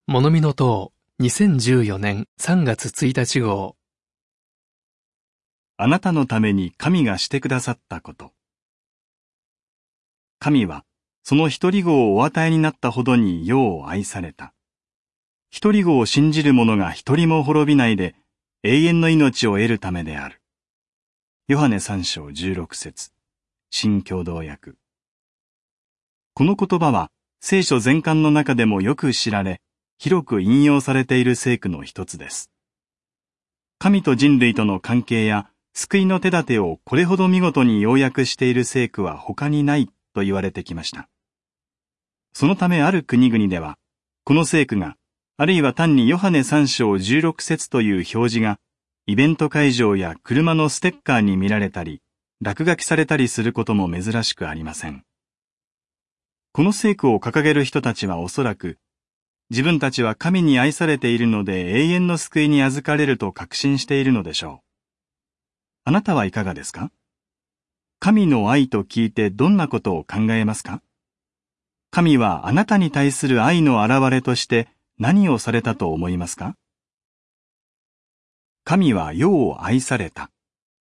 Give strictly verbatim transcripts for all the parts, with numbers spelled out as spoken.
物見の塔にせんじゅうよねんさんがつついたち号。 あなたのために神がしてくださったこと。神はその一人子をお与えになったほどに世を愛された。一人子を信じる者が一人も滅びないで永遠の命を得るためである。ヨハネさん章じゅうろく節、新共同訳。この言葉は聖書全巻の中でもよく知られ、広く引用されている聖句の一つです。神と人類との関係や救いの手立てをこれほど見事に要約している聖句は他にないと言われてきました。そのためある国々では、この聖句が、あるいは単にヨハネさん章じゅうろく節という表示が、イベント会場や車のステッカーに見られたり、落書きされたりすることも珍しくありません。この聖句を掲げる人たちはおそらく、自分たちは神に愛されているので永遠の救いに預かれると確信しているのでしょう。あなたはいかがですか？神の愛と聞いてどんなことを考えますか？神はあなたに対する愛の表れとして何をされたと思いますか？神は世を愛された。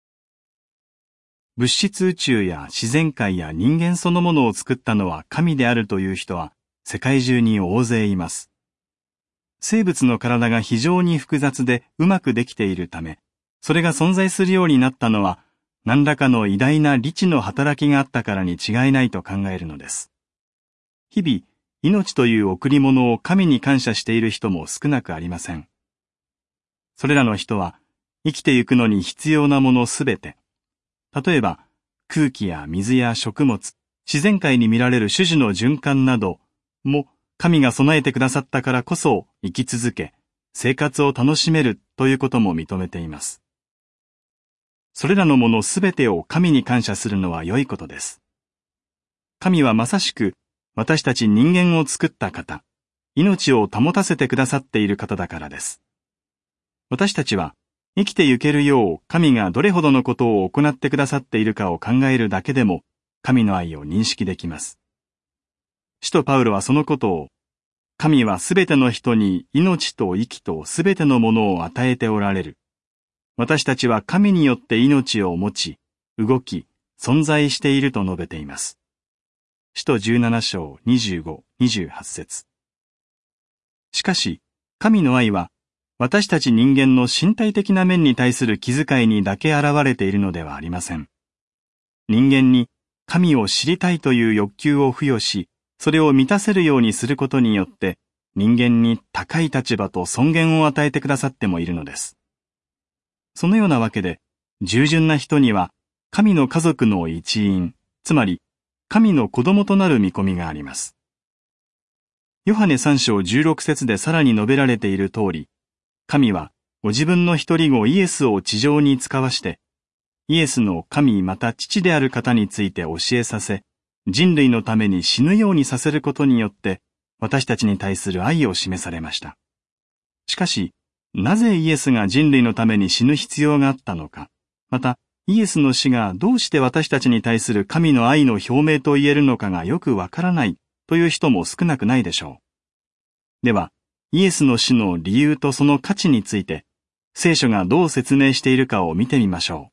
物質宇宙や自然界や人間そのものを作ったのは神であるという人は世界中に大勢います。生物の体が非常に複雑でうまくできているため、それが存在するようになったのは何らかの偉大な理知の働きがあったからに違いないと考えるのです。日々、命という贈り物を神に感謝している人も少なくありません。それらの人は生きてゆくのに必要なものすべて、例えば空気や水や食物、自然界に見られる種々の循環なども神が備えてくださったからこそ生き続け、生活を楽しめるということも認めています。それらのものすべてを神に感謝するのは良いことです。神はまさしく私たち人間を作った方、命を保たせてくださっている方だからです。私たちは生きてゆけるよう神がどれほどのことを行ってくださっているかを考えるだけでも神の愛を認識できます。使徒パウロはそのことを、神はすべての人に命と息とすべてのものを与えておられる。私たちは神によって命を持ち、動き、存在していると述べています。使徒じゅうなな章にじゅうご、にじゅうはち節。しかし、神の愛は、私たち人間の身体的な面に対する気遣いにだけ現れているのではありません。人間に神を知りたいという欲求を付与し、それを満たせるようにすることによって、人間に高い立場と尊厳を与えてくださってもいるのです。そのようなわけで、従順な人には、神の家族の一員、つまり、神の子供となる見込みがあります。ヨハネさん章じゅうろく節でさらに述べられている通り、神はご自分の一人子イエスを地上に使わして、イエスの神また父である方について教えさせ、人類のために死ぬようにさせることによって、私たちに対する愛を示されました。しかし、なぜイエスが人類のために死ぬ必要があったのか、また、イエスの死がどうして私たちに対する神の愛の表明と言えるのかがよくわからないという人も少なくないでしょう。では、イエスの死の理由とその価値について、聖書がどう説明しているかを見てみましょう。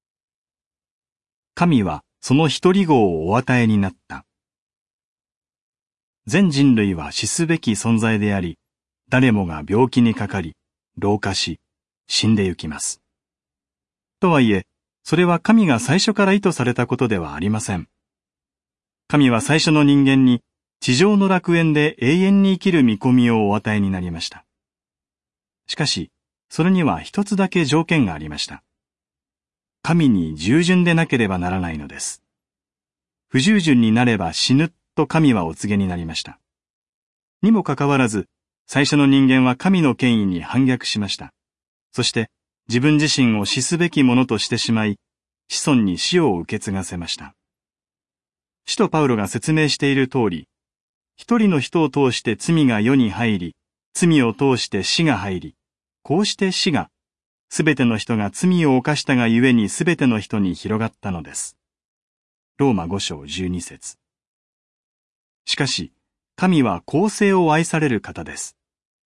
神は、その一人子をお与えになった。全人類は死すべき存在であり、誰もが病気にかかり、老化し、死んでゆきます。とはいえ、それは神が最初から意図されたことではありません。神は最初の人間に、地上の楽園で永遠に生きる見込みをお与えになりました。しかし、それには一つだけ条件がありました。神に従順でなければならないのです。不従順になれば死ぬと神はお告げになりました。にもかかわらず、最初の人間は神の権威に反逆しました。そして自分自身を死すべきものとしてしまい、子孫に死を受け継がせました。使徒パウロが説明している通り、一人の人を通して罪が世に入り、罪を通して死が入り、こうして死が、すべての人が罪を犯したがゆえにすべての人に広がったのです。ローマご章じゅうに節。しかし、神は公正を愛される方です。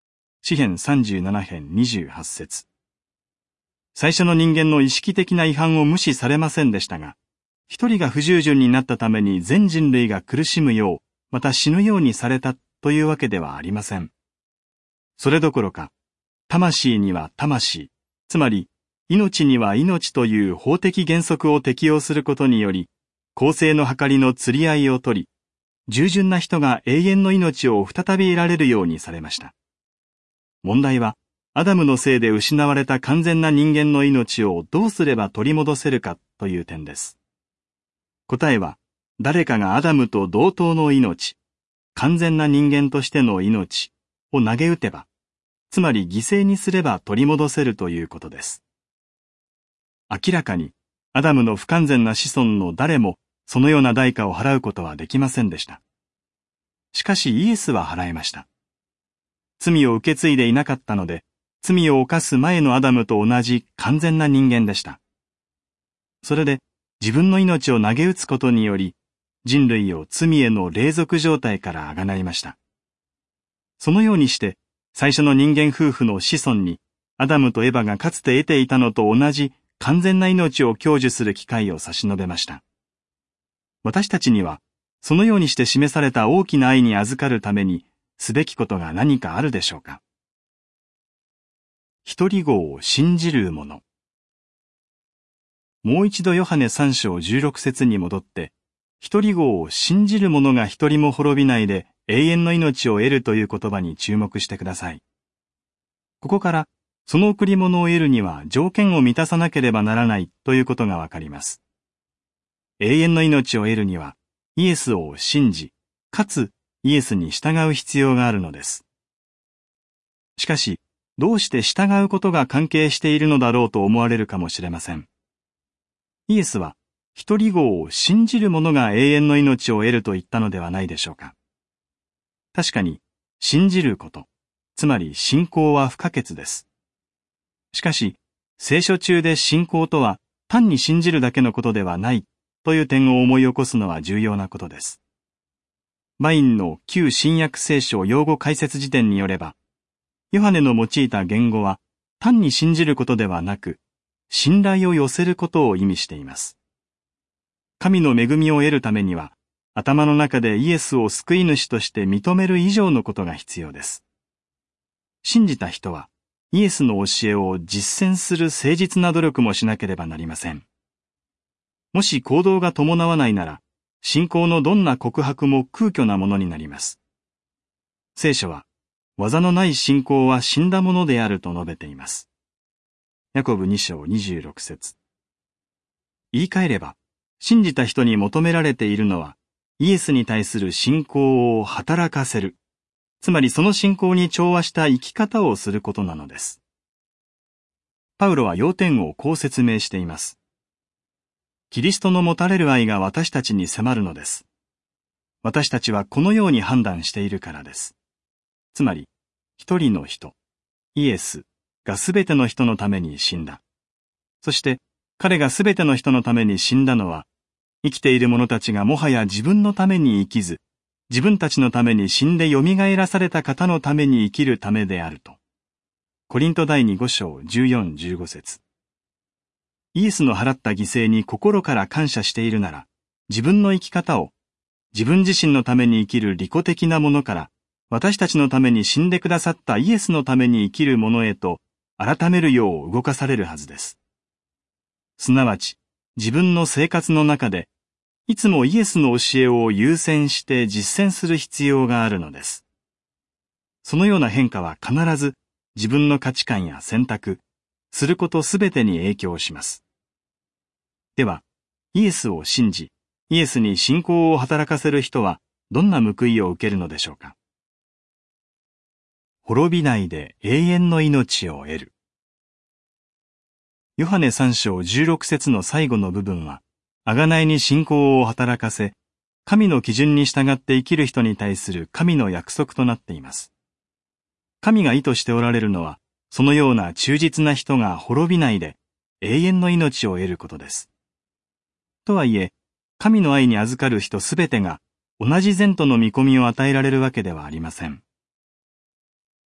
詩編さんじゅうなな編にじゅうはち節。最初の人間の意識的な違反を無視されませんでしたが、一人が不従順になったために全人類が苦しむよう、また死ぬようにされたというわけではありません。それどころか、魂には魂、つまり命には命という法的原則を適用することにより、公正の計りの釣り合いを取り、従順な人が永遠の命を再び得られるようにされました。問題は、アダムのせいで失われた完全な人間の命をどうすれば取り戻せるかという点です。答えは、誰かがアダムと同等の命、完全な人間としての命を投げ打てば、つまり犠牲にすれば取り戻せるということです。明らかに、アダムの不完全な子孫の誰も、そのような代価を払うことはできませんでした。しかしイエスは払えました。罪を受け継いでいなかったので、罪を犯す前のアダムと同じ完全な人間でした。それで、自分の命を投げ打つことにより、人類を罪への隷属状態からあがないました。そのようにして、最初の人間夫婦の子孫に、アダムとエバがかつて得ていたのと同じ完全な命を享受する機会を差し伸べました。私たちには、そのようにして示された大きな愛に預かるために、すべきことが何かあるでしょうか。一人子を信じる者。もう一度ヨハネさん章じゅうろく節に戻って、一人子を信じる者が一人も滅びないで永遠の命を得るという言葉に注目してください。ここから、その贈り物を得るには条件を満たさなければならないということがわかります。永遠の命を得るには、イエスを信じ、かつイエスに従う必要があるのです。しかし、どうして従うことが関係しているのだろうと思われるかもしれません。イエスは、一人子を信じる者が永遠の命を得ると言ったのではないでしょうか。確かに、信じること、つまり信仰は不可欠です。しかし、聖書中で信仰とは単に信じるだけのことではないという点を思い起こすのは重要なことです。バインの旧新約聖書用語解説辞典によれば、ヨハネの用いた言語は単に信じることではなく、信頼を寄せることを意味しています。神の恵みを得るためには、頭の中でイエスを救い主として認める以上のことが必要です。信じた人は、イエスの教えを実践する誠実な努力もしなければなりません。もし行動が伴わないなら、信仰のどんな告白も空虚なものになります。聖書は、技のない信仰は死んだものであると述べています。ヤコブに章にじゅうろく節。言い換えれば、信じた人に求められているのは、イエスに対する信仰を働かせる。つまりその信仰に調和した生き方をすることなのです。パウロは要点をこう説明しています。キリストの持たれる愛が私たちに迫るのです。私たちはこのように判断しているからです。つまり、一人の人、イエスがすべての人のために死んだ。そして、彼がすべての人のために死んだのは、生きている者たちがもはや自分のために生きず、自分たちのために死んで蘇らされた方のために生きるためであると。コリント第二五章じゅうよん、じゅうご節。イエスの払った犠牲に心から感謝しているなら、自分の生き方を、自分自身のために生きる利己的なものから、私たちのために死んでくださったイエスのために生きるものへと、改めるよう動かされるはずです。すなわち、自分の生活の中で、いつもイエスの教えを優先して実践する必要があるのです。そのような変化は必ず自分の価値観や選択、することすべてに影響します。では、イエスを信じ、イエスに信仰を働かせる人はどんな報いを受けるのでしょうか。滅びないで永遠の命を得る。ヨハネさん章じゅうろく節の最後の部分は、贖いに信仰を働かせ、神の基準に従って生きる人に対する神の約束となっています。神が意図しておられるのは、そのような忠実な人が滅びないで永遠の命を得ることです。とはいえ、神の愛に預かる人すべてが同じ善との見込みを与えられるわけではありません。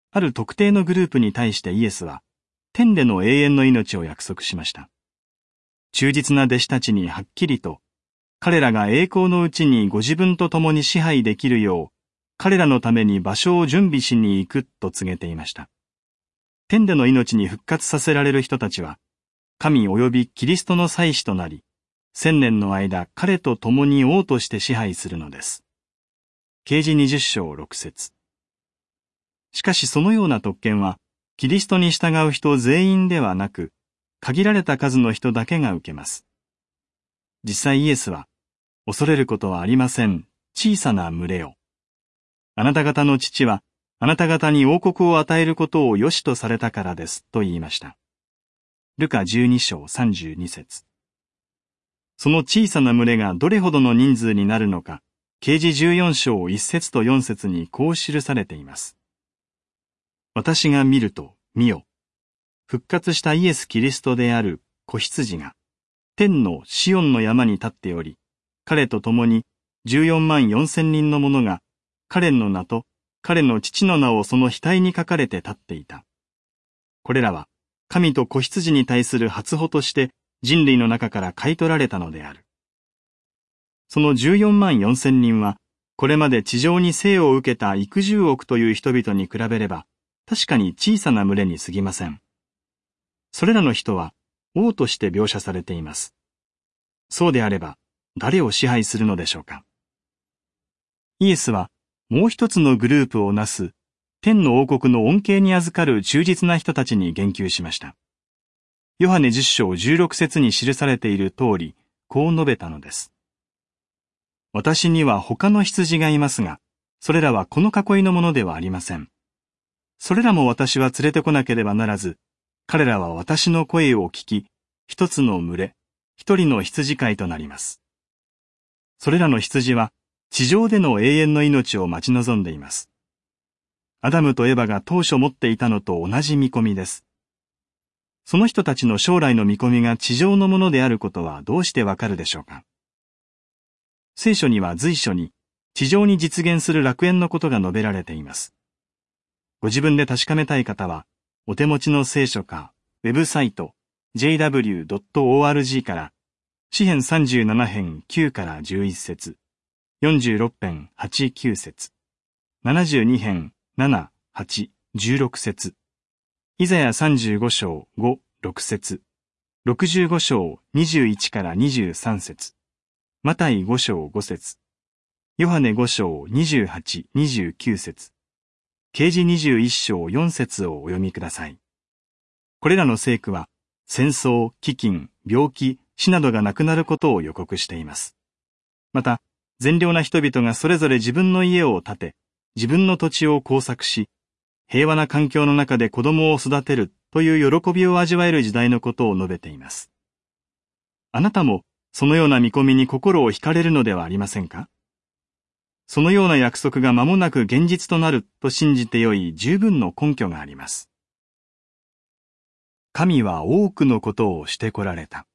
ある特定のグループに対してイエスは、天での永遠の命を約束しました。忠実な弟子たちにはっきりと、彼らが栄光のうちにご自分と共に支配できるよう、彼らのために場所を準備しに行くと告げていました。天での命に復活させられる人たちは、神及びキリストの祭司となり、千年の間彼と共に王として支配するのです。啓示にじゅっ章ろく節。しかしそのような特権は、キリストに従う人全員ではなく、限られた数の人だけが受けます。実際イエスは、恐れることはありません、小さな群れを。あなた方の父は、あなた方に王国を与えることを良しとされたからです、と言いました。ルカじゅうに章さんじゅうに節。その小さな群れがどれほどの人数になるのか、啓示じゅうよん章いち節とよん節にこう記されています。私が見ると、見よ。復活したイエス・キリストである子羊が、天のシオンの山に立っており、彼と共にじゅうよんまんよんせん人の者が、彼の名と彼の父の名をその額に書かれて立っていた。これらは、神と子羊に対する初歩として人類の中から買い取られたのである。そのじゅうよんまんよんせん人は、これまで地上に生を受けた幾十億という人々に比べれば、確かに小さな群れに過ぎません。それらの人は王として描写されています。そうであれば、誰を支配するのでしょうか。イエスはもう一つのグループをなす天の王国の恩恵に預かる忠実な人たちに言及しました。ヨハネじゅっ章じゅうろく節に記されている通り、こう述べたのです。私には他の羊がいますが、それらはこの囲いのものではありません。それらも私は連れてこなければならず、彼らは私の声を聞き、一つの群れ、一人の羊飼いとなります。それらの羊は、地上での永遠の命を待ち望んでいます。アダムとエバが当初持っていたのと同じ見込みです。その人たちの将来の見込みが地上のものであることはどうしてわかるでしょうか。聖書には随所に、地上に実現する楽園のことが述べられています。ご自分で確かめたい方は、お手持ちの聖書か、ウェブサイト、ジェイダブリュードットオーアールジー から、詩編さんじゅうなな編きゅうからじゅういち節、よんじゅうろく編はち、きゅう節、ななじゅうに編なな、はち、じゅうろく節、イザヤさんじゅうご章ご、ろく節、ろくじゅうご章にじゅういちからにじゅうさん節、マタイご章ご節、ヨハネご章にじゅうはち、にじゅうきゅう節、啓示にじゅういち章よん節をお読みください。これらの聖句は、戦争、飢饉、病気、死などがなくなることを予告しています。また、善良な人々がそれぞれ自分の家を建て、自分の土地を耕作し、平和な環境の中で子供を育てるという喜びを味わえる時代のことを述べています。あなたも、そのような見込みに心を惹かれるのではありませんか？そのような約束が間もなく現実となると信じてよい十分の根拠があります。神は多くのことをしてこられた。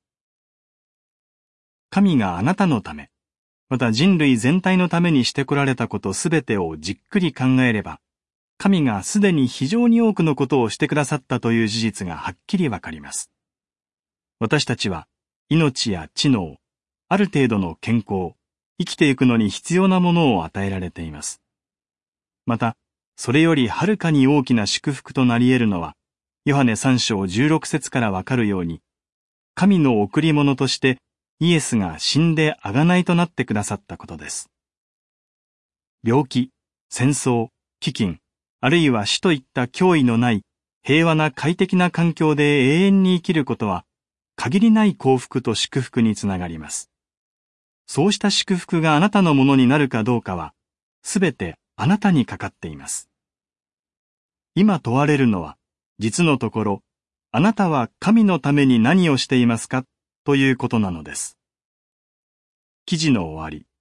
神があなたのため、また人類全体のためにしてこられたことすべてをじっくり考えれば、神がすでに非常に多くのことをしてくださったという事実がはっきりわかります。私たちは命や知能、ある程度の健康、生きていくのに必要なものを与えられています。また、それよりはるかに大きな祝福となり得るのは、ヨハネさん章じゅうろく節からわかるように、神の贈り物としてイエスが死んで贖いとなってくださったことです。病気、戦争、飢饉、あるいは死といった脅威のない平和な快適な環境で永遠に生きることは、限りない幸福と祝福につながります。そうした祝福があなたのものになるかどうかは、すべてあなたにかかっています。今問われるのは、実のところ、あなたは神のために何をしていますかということなのです。記事の終わり。